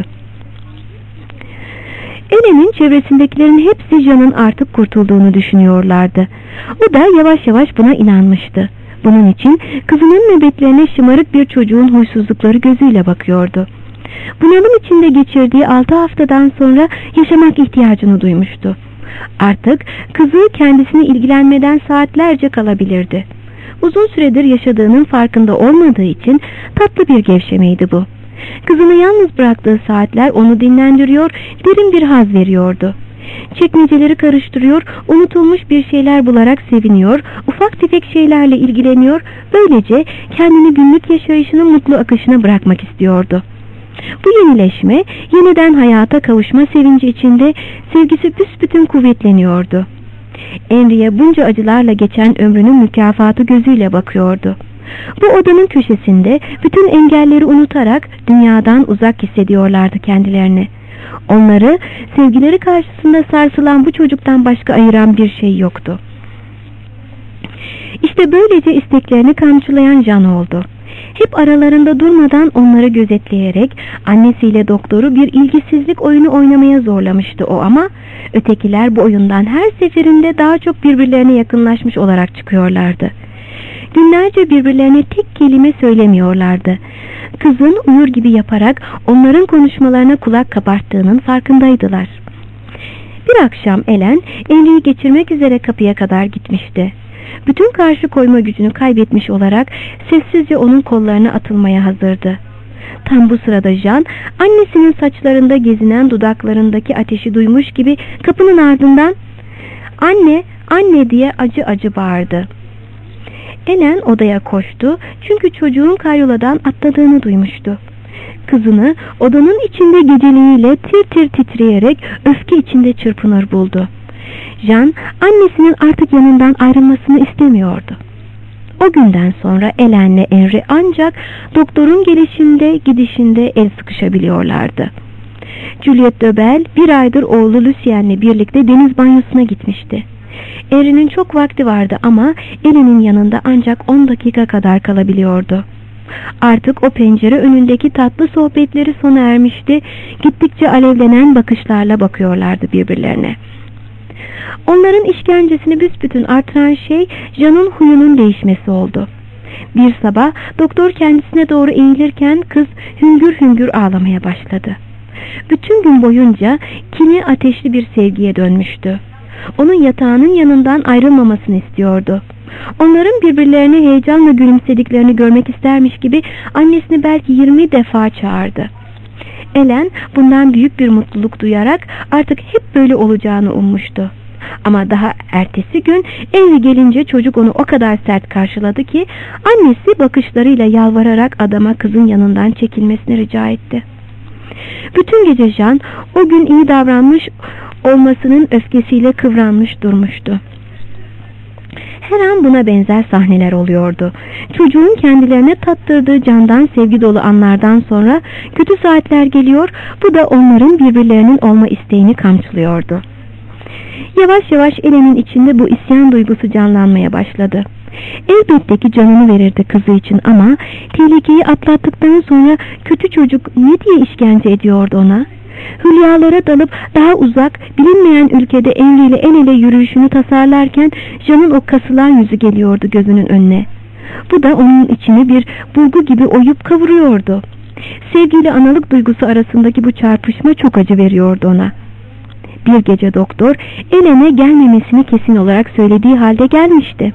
Ellen'in çevresindekilerin hepsi Jean'ın artık kurtulduğunu düşünüyorlardı. O da yavaş yavaş buna inanmıştı. Bunun için kızının nöbetlerine şımarık bir çocuğun huysuzlukları gözüyle bakıyordu. Bunalım içinde geçirdiği altı haftadan sonra yaşamak ihtiyacını duymuştu. Artık kızı kendisine ilgilenmeden saatlerce kalabilirdi. Uzun süredir yaşadığının farkında olmadığı için tatlı bir gevşemeydi bu. Kızını yalnız bıraktığı saatler onu dinlendiriyor, derin bir haz veriyordu. Çekmeceleri karıştırıyor, unutulmuş bir şeyler bularak seviniyor, ufak tefek şeylerle ilgileniyor, böylece kendini günlük yaşayışının mutlu akışına bırakmak istiyordu. Bu yenileşme, yeniden hayata kavuşma sevinci içinde sevgisi büsbütün kuvvetleniyordu. Henry'e bunca acılarla geçen ömrünün mükafatı gözüyle bakıyordu. Bu odanın köşesinde bütün engelleri unutarak dünyadan uzak hissediyorlardı kendilerini. Onları sevgileri karşısında sarsılan bu çocuktan başka ayıran bir şey yoktu. İşte böylece isteklerini kamçılayan Jean oldu. Hep aralarında durmadan onları gözetleyerek annesiyle doktoru bir ilgisizlik oyunu oynamaya zorlamıştı o, ama ötekiler bu oyundan her seferinde daha çok birbirlerine yakınlaşmış olarak çıkıyorlardı. Günlerce birbirlerine tek kelime söylemiyorlardı. Kızın uyur gibi yaparak onların konuşmalarına kulak kabarttığının farkındaydılar. Bir akşam Ellen, Henry'yi geçirmek üzere kapıya kadar gitmişti. Bütün karşı koyma gücünü kaybetmiş olarak sessizce onun kollarına atılmaya hazırdı. Tam bu sırada Jean, annesinin saçlarında gezinen dudaklarındaki ateşi duymuş gibi kapının ardından "Anne, anne!" diye acı acı bağırdı. Ellen odaya koştu çünkü çocuğun karyoladan atladığını duymuştu. Kızını odanın içinde geceliğiyle tir tir titreyerek öfke içinde çırpınır buldu. Jean annesinin artık yanından ayrılmasını istemiyordu. O günden sonra Ellen'le Henry ancak doktorun gelişinde gidişinde el sıkışabiliyorlardı. Juliette de Bel bir aydır oğlu Lucien'le birlikte deniz banyosuna gitmişti. Henry'nin çok vakti vardı ama Ellen'in yanında ancak on dakika kadar kalabiliyordu. Artık o pencere önündeki tatlı sohbetleri sona ermişti. Gittikçe alevlenen bakışlarla bakıyorlardı birbirlerine. Onların işkencesini büsbütün artıran şey Jean'ın huyunun değişmesi oldu. Bir sabah doktor kendisine doğru eğilirken kız hüngür hüngür ağlamaya başladı. Bütün gün boyunca kini ateşli bir sevgiye dönmüştü. Onun yatağının yanından ayrılmamasını istiyordu. Onların birbirlerine heyecanla gülümsediklerini görmek istermiş gibi annesini belki yirmi defa çağırdı. Ellen bundan büyük bir mutluluk duyarak artık hep böyle olacağını ummuştu. Ama daha ertesi gün Henry gelince çocuk onu o kadar sert karşıladı ki annesi bakışlarıyla yalvararak adama kızın yanından çekilmesini rica etti. Bütün gece Jean o gün iyi davranmış olmasının öfkesiyle kıvranmış durmuştu. Her an buna benzer sahneler oluyordu. Çocuğun kendilerine tattırdığı candan sevgi dolu anlardan sonra kötü saatler geliyor, bu da onların birbirlerinin olma isteğini kamçılıyordu. Yavaş yavaş Ellen'in içinde bu isyan duygusu canlanmaya başladı. Elbette ki canını verirdi kızı için ama tehlikeyi atlattıktan sonra kötü çocuk ne diye işkence ediyordu ona? Hülyalara dalıp daha uzak, bilinmeyen ülkede Henry ile el ele yürüyüşünü tasarlarken Jean'ın o kasılan yüzü geliyordu gözünün önüne. Bu da onun içini bir bulgu gibi oyup kavuruyordu. Sevgiyle analık duygusu arasındaki bu çarpışma çok acı veriyordu ona. Bir gece doktor Ellen'e gelmemesini kesin olarak söylediği halde gelmişti.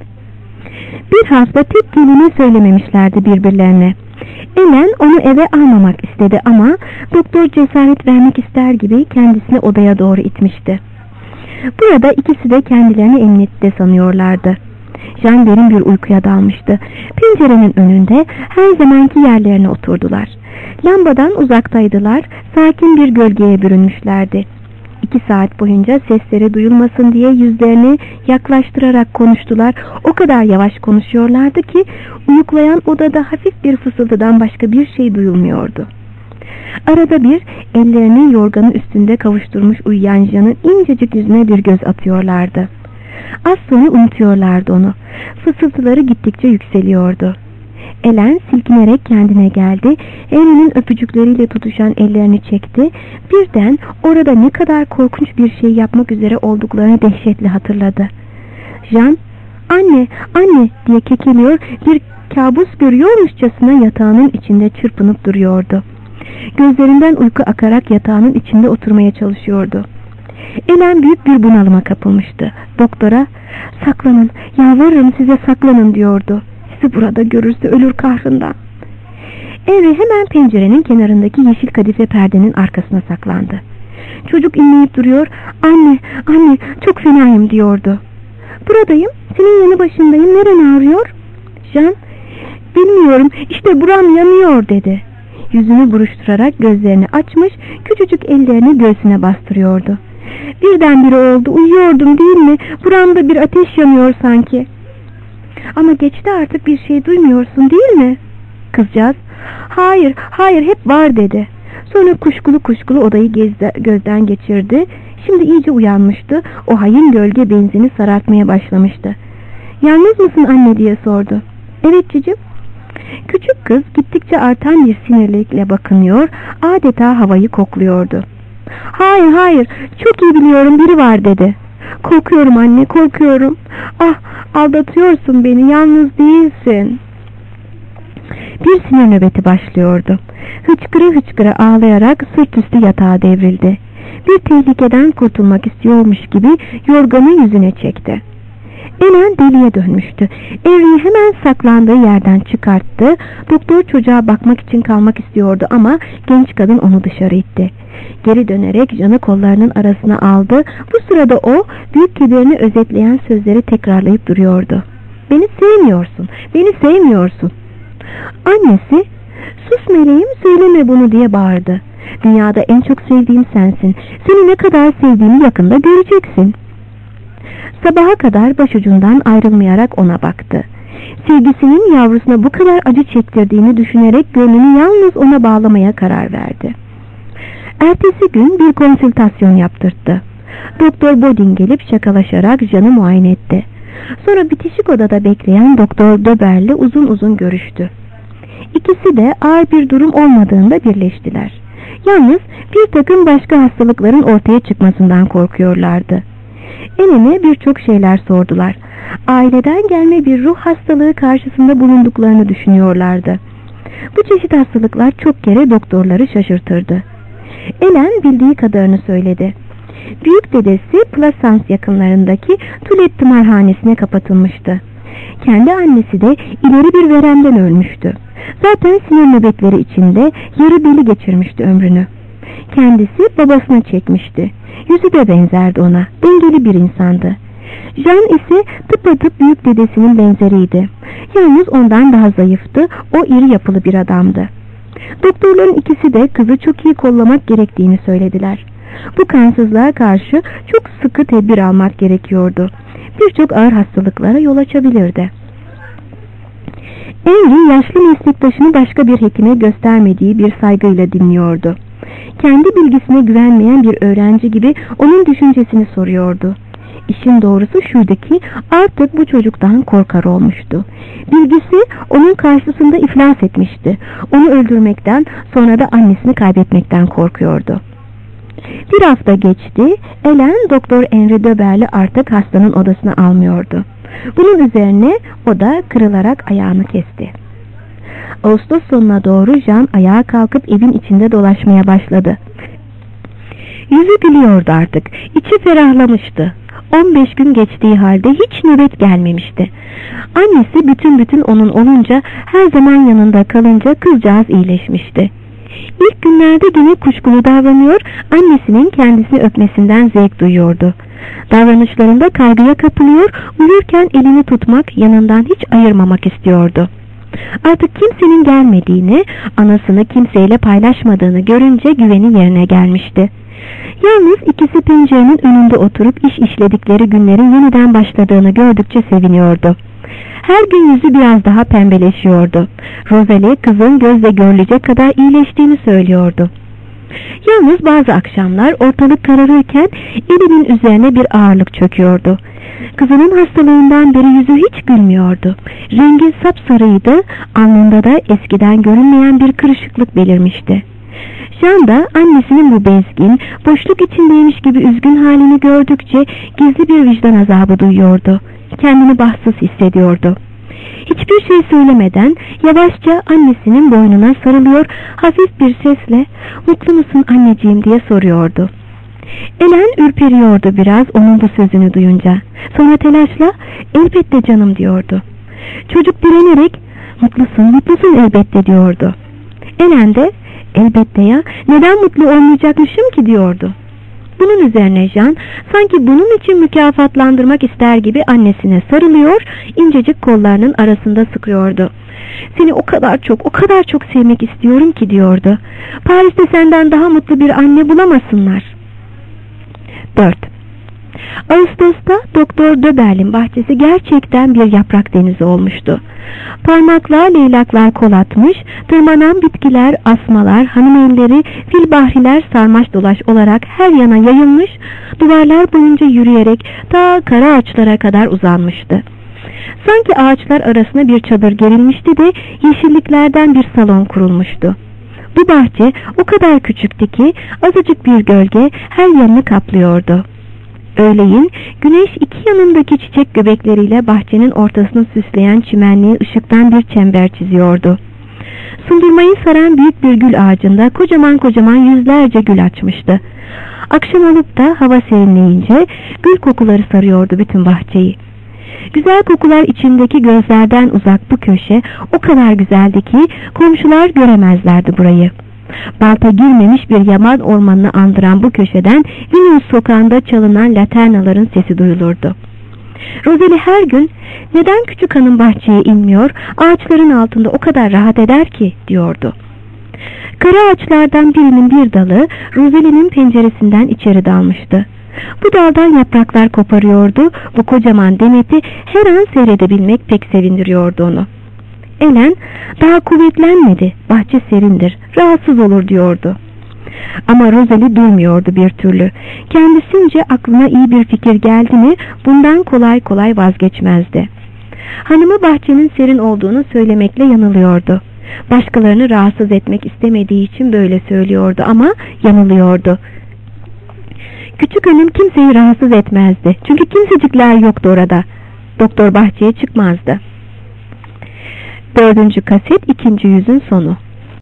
Bir hafta tek kelime söylememişlerdi birbirlerine. Ellen onu eve almamak istedi ama doktor cesaret vermek ister gibi kendisini odaya doğru itmişti. Burada ikisi de kendilerini emniyette sanıyorlardı. Jean derin bir uykuya dalmıştı. Pencerenin önünde her zamanki yerlerine oturdular. Lambadan uzaktaydılar, sakin bir gölgeye bürünmüşlerdi. İki saat boyunca sesleri duyulmasın diye yüzlerini yaklaştırarak konuştular. O kadar yavaş konuşuyorlardı ki uyuklayan odada hafif bir fısıltıdan başka bir şey duyulmuyordu. Arada bir ellerini yorganın üstünde kavuşturmuş uyuyan Jean'ın incecik yüzüne bir göz atıyorlardı. Az sonra unutuyorlardı onu. Fısıltıları gittikçe yükseliyordu. Ellen silkinerek kendine geldi. Henry'nin öpücükleriyle tutuşan ellerini çekti. Birden orada ne kadar korkunç bir şey yapmak üzere olduklarını dehşetle hatırladı. Jean, "Anne, anne!" diye kekeliyor, bir kabus görüyormuşçasına yatağının içinde çırpınıp duruyordu. Gözlerinden uyku akarak yatağının içinde oturmaya çalışıyordu. Ellen büyük bir bunalıma kapılmıştı. Doktora, "Saklanın, yalvarırım size saklanın," diyordu. "Sizi burada görürse ölür kahrından." Henry hemen pencerenin kenarındaki yeşil kadife perdenin arkasına saklandı. Çocuk inleyip duruyor, "Anne, anne, çok fenayım," diyordu. "Buradayım, senin yanı başındayım, neren ağrıyor?" Jean, "Bilmiyorum, işte buram yanıyor," dedi. Yüzünü buruşturarak gözlerini açmış, küçücük ellerini göğsüne bastırıyordu. "Birdenbire oldu, uyuyordum değil mi? Buramda bir ateş yanıyor sanki." "Ama geçti artık, bir şey duymuyorsun değil mi?" Kızcağız, "Hayır, hayır, hep var," dedi. Sonra kuşkulu kuşkulu odayı gezde, gözden geçirdi. Şimdi iyice uyanmıştı. O hain gölge benzini sarartmaya başlamıştı. "Yalnız mısın anne?" diye sordu. "Evet cicim." Küçük kız gittikçe artan bir sinirlilikle bakınıyor, adeta havayı kokluyordu. "Hayır, hayır, çok iyi biliyorum, biri var," dedi. "Korkuyorum anne, korkuyorum." "Ah, aldatıyorsun beni, yalnız değilsin." Bir sinir nöbeti başlıyordu. Hıçkıra hıçkıra ağlayarak sırt üstü yatağa devrildi. Bir tehlikeden kurtulmak istiyormuş gibi yorganı yüzüne çekti. Ellen deliye dönmüştü. Henry'i hemen saklandığı yerden çıkarttı. Doktor çocuğa bakmak için kalmak istiyordu ama genç kadın onu dışarı itti. Geri dönerek Jean'ı kollarının arasına aldı. Bu sırada o büyük kederini özetleyen sözleri tekrarlayıp duruyordu. "Beni sevmiyorsun, beni sevmiyorsun." Annesi, "Sus meleğim, söyleme bunu," diye bağırdı. "Dünyada en çok sevdiğim sensin. Seni ne kadar sevdiğimi yakında göreceksin." Sabaha kadar başucundan ayrılmayarak ona baktı. Sevgisinin yavrusuna bu kadar acı çektirdiğini düşünerek gönlünü yalnız ona bağlamaya karar verdi. Ertesi gün bir konsültasyon yaptırttı. Doktor Bodin gelip şakalaşarak Jean'ı muayene etti. Sonra bitişik odada bekleyen Doktor Döber'le uzun uzun görüştü. İkisi de ağır bir durum olmadığında birleştiler. Yalnız bir takım başka hastalıkların ortaya çıkmasından korkuyorlardı. Ellen'e birçok şeyler sordular. Aileden gelme bir ruh hastalığı karşısında bulunduklarını düşünüyorlardı. Bu çeşit hastalıklar çok kere doktorları şaşırtırdı. Ellen bildiği kadarını söyledi. Büyük dedesi Plassans yakınlarındaki Tulet tımarhanesine kapatılmıştı. Kendi annesi de ileri bir veremden ölmüştü. Zaten sinir nöbetleri içinde yarı deli geçirmişti ömrünü. Kendisi babasına çekmişti. Yüzü de benzerdi ona. Dengeli bir insandı. Jean ise tıpatıp büyük dedesinin benzeriydi. Yalnız ondan daha zayıftı. O iri yapılı bir adamdı. Doktorların ikisi de kızı çok iyi kollamak gerektiğini söylediler. Bu kansızlığa karşı çok sıkı tedbir almak gerekiyordu. Birçok ağır hastalıklara yol açabilirdi. Henry yaşlı meslektaşını başka bir hekime göstermediği bir saygıyla dinliyordu. Kendi bilgisine güvenmeyen bir öğrenci gibi onun düşüncesini soruyordu. İşin doğrusu şuydu ki artık bu çocuktan korkar olmuştu. Bilgisi onun karşısında iflas etmişti. Onu öldürmekten, sonra da annesini kaybetmekten korkuyordu. Bir hafta geçti. Ellen Doktor Henry Döber'le artık hastanın odasına almıyordu. Bunun üzerine o da kırılarak ayağını kesti. Ağustos sonuna doğru Jean ayağa kalkıp evin içinde dolaşmaya başladı. Yüzü gülüyordu artık. İçi ferahlamıştı. on beş gün geçtiği halde hiç nöbet gelmemişti. Annesi bütün bütün onun olunca, her zaman yanında kalınca kızcağız iyileşmişti. İlk günlerde yine kuşkulu davranıyor, annesinin kendisini öpmesinden zevk duyuyordu. Davranışlarında kaygıya kapılıyor, uyurken elini tutmak, yanından hiç ayırmamak istiyordu. Artık kimsenin gelmediğini, anasını kimseyle paylaşmadığını görünce güveni yerine gelmişti. Yalnız ikisi pencerenin önünde oturup iş işledikleri günlerin yeniden başladığını gördükçe seviniyordu. Her gün yüzü biraz daha pembeleşiyordu. Rosalie kızın gözle görülecek kadar iyileştiğini söylüyordu. Yalnız bazı akşamlar ortalık kararırken elinin üzerine bir ağırlık çöküyordu. Kızının hastalığından beri yüzü hiç gülmüyordu. Rengi sapsarıydı, alnında da eskiden görünmeyen bir kırışıklık belirmişti. Jean da annesinin bu bezgin, boşluk içindeymiş gibi üzgün halini gördükçe gizli bir vicdan azabı duyuyordu. Kendini bahtsız hissediyordu. Hiçbir şey söylemeden yavaşça annesinin boynuna sarılıyor, hafif bir sesle "Mutlu musun anneciğim?" diye soruyordu. Ellen ürperiyordu biraz onun bu sözünü duyunca. Sonra telaşla "Elbette canım" diyordu. Çocuk direnerek "Mutlusun, mutlusun elbette" diyordu. Ellen de "Elbette ya, neden mutlu olmayacakmışım ki?" diyordu. Bunun üzerine Jean sanki bunun için mükafatlandırmak ister gibi annesine sarılıyor, incecik kollarının arasında sıkıyordu. "Seni o kadar çok, o kadar çok sevmek istiyorum ki" diyordu. "Paris'te senden daha mutlu bir anne bulamasınlar." dört. Ağustos'ta Doktor Döber'in bahçesi gerçekten bir yaprak denizi olmuştu. Parmaklar, leylaklar kol atmış, tırmanan bitkiler, asmalar, hanımefendileri, filbahriler sarmaş dolaş olarak her yana yayılmış, duvarlar boyunca yürüyerek ta kara ağaçlara kadar uzanmıştı. Sanki ağaçlar arasına bir çadır gerilmişti de yeşilliklerden bir salon kurulmuştu. Bu bahçe o kadar küçüktü ki azıcık bir gölge her yanını kaplıyordu. Öğleyin güneş iki yanındaki çiçek göbekleriyle bahçenin ortasını süsleyen çimenliğe ışıktan bir çember çiziyordu. Sundurmayı saran büyük bir gül ağacında kocaman kocaman yüzlerce gül açmıştı. Akşam olup da hava serinleyince gül kokuları sarıyordu bütün bahçeyi. Güzel kokular içindeki gözlerden uzak bu köşe o kadar güzeldi ki komşular göremezlerdi burayı. Balta girmemiş bir yaman ormanını andıran bu köşeden Vilnius sokağında çalınan laternaların sesi duyulurdu. Rosalie her gün "Neden küçük hanım bahçeye inmiyor, ağaçların altında o kadar rahat eder ki?" diyordu. Kara ağaçlardan birinin bir dalı Rosalie'nin penceresinden içeri dalmıştı. Bu daldan yapraklar koparıyordu, bu kocaman demeti her an seyredebilmek pek sevindiriyordu onu. Ellen "Daha kuvvetlenmedi, bahçe serindir, rahatsız olur" diyordu. Ama Rosalie durmuyordu bir türlü. Kendisince aklına iyi bir fikir geldi mi bundan kolay kolay vazgeçmezdi. Hanımı bahçenin serin olduğunu söylemekle yanılıyordu. Başkalarını rahatsız etmek istemediği için böyle söylüyordu ama yanılıyordu. Küçük hanım kimseyi rahatsız etmezdi. Çünkü kimsecikler yoktu orada. Doktor bahçeye çıkmazdı. Dördüncü kaset, ikinci yüzün sonu.